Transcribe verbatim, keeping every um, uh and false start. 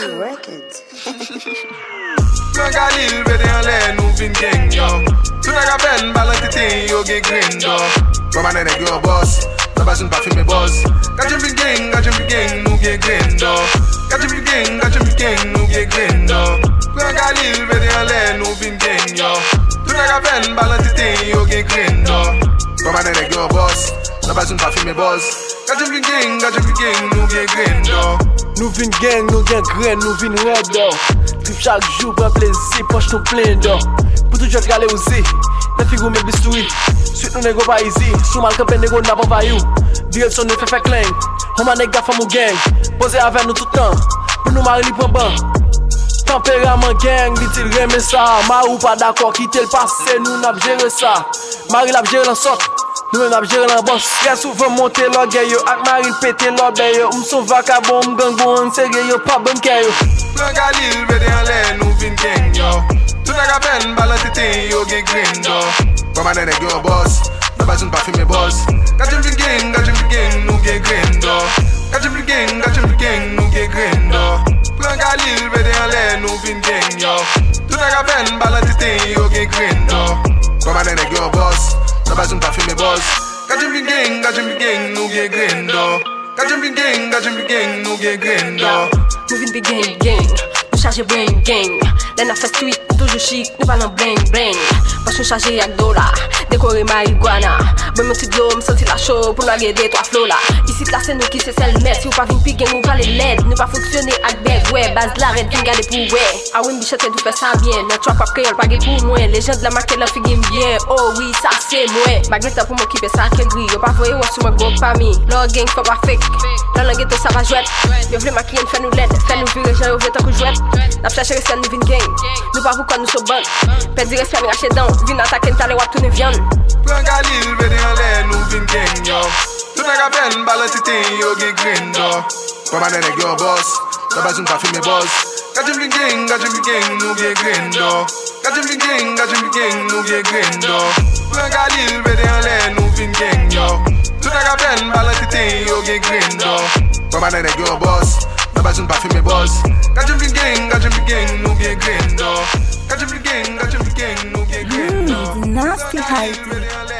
Records. Plan Galil vede en lè nou vin gang yo. Tout nèg a pen balan titin yo gen green do. Maman nèg yo boss, la basin pa filme boss. Gajim vin gang, gajim vin gang nou gen green do. Gajim vin gang, gajim vin gang nou gen green do. Plan Galil vede en lè nou vin gang yo. Tout nèg a pen balan titin yo gen green do. Maman nèg yo boss, la basin pa filme boss. Gajim vin gang, gajim vin gang nou gen green do. Nou vin gang, nou gen grain, nou vin red do. Trip chaque jour, prend plaisir, poche nou plein do. Pour tout jot gale ouzi, ne figou me bistoui. Suite nou nego pa easy, sou mal kampen nego na pa vayou. Direction nou fe fe clang, homa neg gafa mou gang. Pose avec nous tout temps, pour nous mari li pren ban. Tempérament gang, dit-il reme ça. Marou pas d'accord, quitte le passé, nous n'ap géré ça. Mari l'ap géré l'en nous même n'ap géré l'en boss. Très souvent monter l'orgueil yo, ak mari pété l'obey yo. M'son vagabond, m'gang bon, m'sege yo, pas bon kè yo. Plan Galil vede en lè nou vin gang yo. Tout nèg a pen balan titin yo gen green do. Maman nèg yo boss, la basin pa filme boss. Gajim vin gang, gajim vin gang nou gen green do. Gajim vin gang, gajim vin gang nou gen green do. Plan Galil vede en lè nou vin gang yo. Tout nèg a pen balan titin yo gen green do. Maman nèg yo boss, la basin pa filme boss. Gajim vin gang, gajim vin gang nou gen green do. Gajim vin gang, gajim vin gang nou gen green do. Nou vin bi gang gang, nou charge brain gang. Lè na fè street, toujou chic, nou palan bling bling. Poch nou charge yak dola, dekore marijuana. Bon mon ti blow, m'senti la show, pou nou agede to a flow la. Ici la c'est nous qui se sel met, si ou pa vin pi gang ou pa le led. Nou pa fonksyonne ak beg, ouais, baz la red, fin gade pou ouais. A win bichete nou fè sa bien, nan trap ap kreol pa ge pou mwen. Legend la marke la figim bien, oh oui, ça c'est mwen. Magneta pou m'en kipe sa ke gri, yo pa voye wos sou mwen go pa mi. Lò gang fò pa fake, lò nan ghetto sa va jouet. Yo vle makien fè nou led, fè nou vire jan yo vle tan kou jouet. Nap chache resken nou vin gang. Nou pa pou kon nou so bon. Perdi respect mi rache dan. Vin atake n'tale wap toune viande. Plan Galil vede en lè nou vin gang yo. Tout nèg a pen balan titin yo gen green do. Maman nèg yo boss, la basin pa filme boss. Gajim vin gang, gajim vin gang nou gen green do. Gajim vin gang, gajim vin gang nou gen green do. Plan Galil vede en lè nou vin gang yo. Tout nèg a pen balan titin yo gen green do. Maman nèg yo boss, la basin pa filme boss. Gajim vin gang, gajim vin gang nou gen green do. Gajim vin gang, gajim vin gang nou gen green do. Nasty hype.